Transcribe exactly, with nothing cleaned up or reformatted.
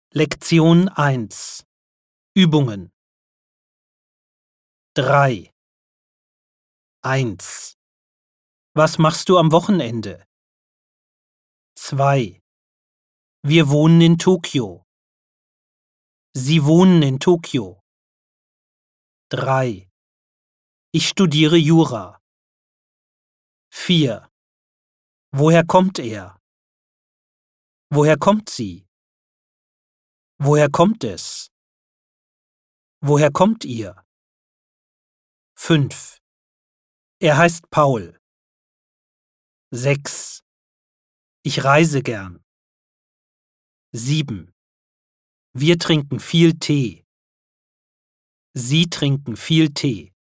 Lektion eins Übungen drei eins Was machst du am Wochenende? zwei Wir wohnen in Tokio. Sie wohnen in Tokio. drei Ich studiere Jura. vier Woher kommt er? Woher kommt sie? Woher kommt es? Woher kommt ihr? fünf Er heißt Paul. sechs Ich reise gern. sieben Wir trinken viel Tee. Sie trinken viel Tee.